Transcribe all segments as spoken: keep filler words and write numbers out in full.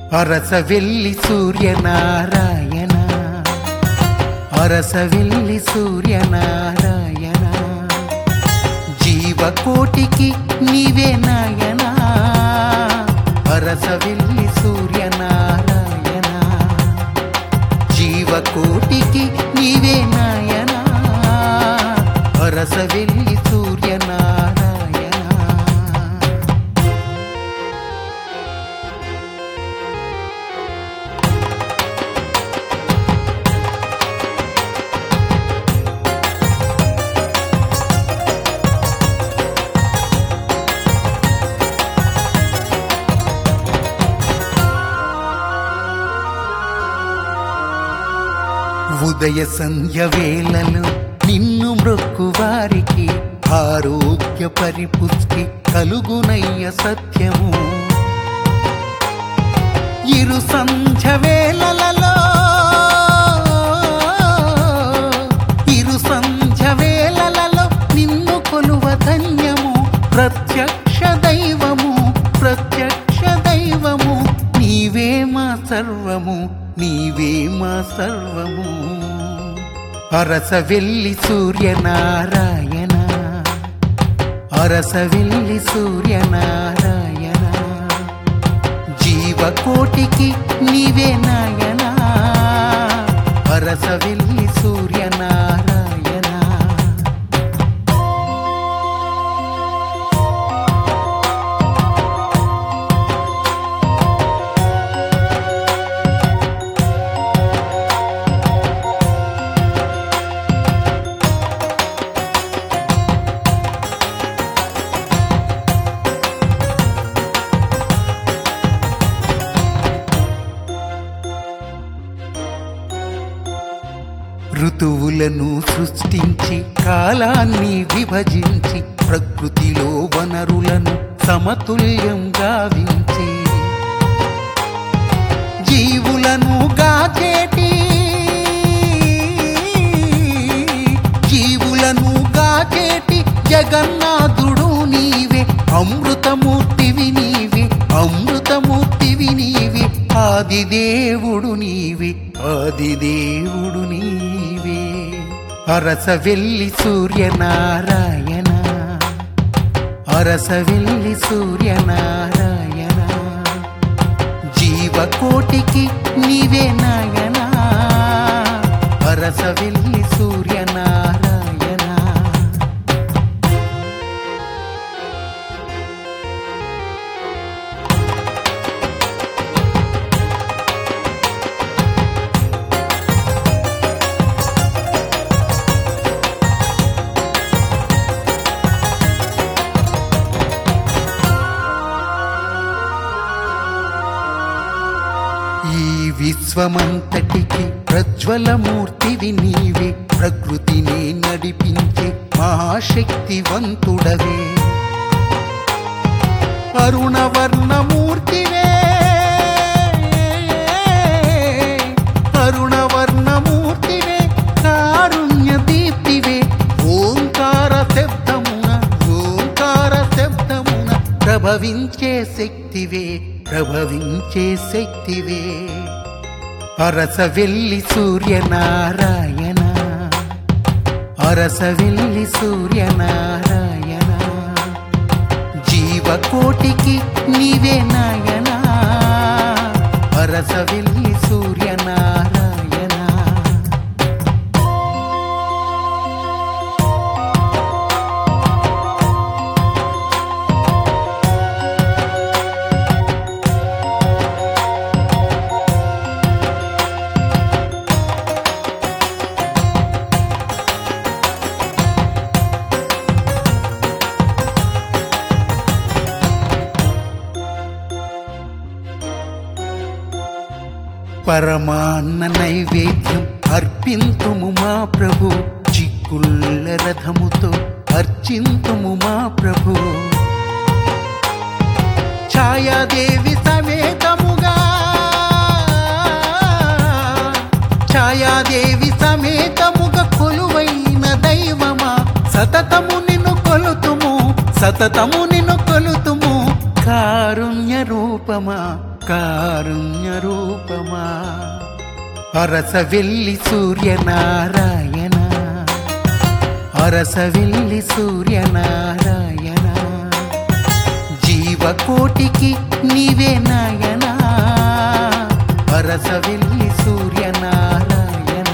అరసవెల్లి సూర్యనారాయణ, అరసవెల్లి సూర్యనారాయణ, జీవకోటికి నీవే నాయన. అరసవెల్లి సూర్యనారాయణ, జీవకోటికి నీవే నాయన. అరసవెల్లి సూర్యనారాయణ. ఉదయ సంధ్య వేళలు నిన్ను మ్రొక్కువారికి ఆరోగ్య పరిపుష్టి కలుగునయ్య సత్యము. ఇరు సంధ్య వేళలలో ఇరు సంధ్య వేళలలో నిన్ను కొలువ ధన్యము. ప్రత్యక్ష దైవము, ప్రత్యక్ష దైవము, నీవే మా సర్వము, నీవే మా సర్వము. అరసవెల్లి సూర్యనారాయణ, అరసవెల్లి సూర్యనారాయణ, జీవకోటికి నీవే నాయన. అరసవెల్లి సూర్యనారాయణ. ఋతువులను సృష్టించి కాలాన్ని విభజించి ప్రకృతిలో వనరులను సమతుల్యం గావించి జీవులను గాచేటి జీవులను గాచేటి జగన్నాథుడు నీవే. అమృతమూర్తివి నీవే, అమృతమూర్తివి నీవే. ఆదిదేవుడు నీవే, ఆదిదేవుడు నీవే. అరసవెల్లి సూర్యనారాయణ, అరసవెల్లి సూర్యనారాయణ, జీవకోటికి నీవే నాయన. అరసవెల్లి సూర్యనారాయణ. ఈ విశ్వమంతటికి ప్రజ్వలమూర్తివి నీవే. ప్రకృతిని నడిపించే మహాశక్తివంతుడవే. అరుణవర్ణమూర్తివే, అరుణవర్ణమూర్తివే, కారుణ్య దీప్తివే. ఓంకార శబ్దమున, ఓంకార శబ్దమున ప్రభవించే శక్తివే, ప్రభవించే శక్తివే. అరసవెల్లి సూర్యనారాయణ, అరసవెల్లి సూర్యనారాయణ, జీవకోటికి నీవే నాయన. అరసవెల్లి సూర్యనారాయణ. పరమాన్న నైవేద్యం అర్పింతుము మా ప్రభు. చిక్కుళ్ళ రథముతో అర్చింతుము మా ప్రభు. ఛాయాదేవి సమేతముగా, ఛాయాదేవి సమేతముగా కొలువైన దైవమా. సతతము నిన్ను కొలుతుము, సతతము నిన్ను కొలుతుము. కారుణ్య రూపమా కారుణ్య రూపమా అరసవెల్లి సూర్యనారాయణ అరసవెల్లి సూర్యనారాయణ జీవకోటికి నీవే నాయన అరసవెల్లి సూర్యనారాయణ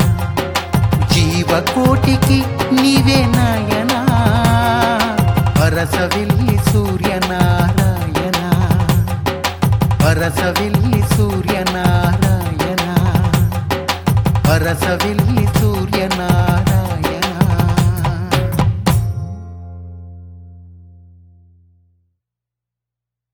జీవకోటికి నీవే నాయన అరసవెల్లి సూర్యనారాయణ అరసవెల్లి సూర్యనారాయణ అరసవెల్లి సూర్యనారాయణ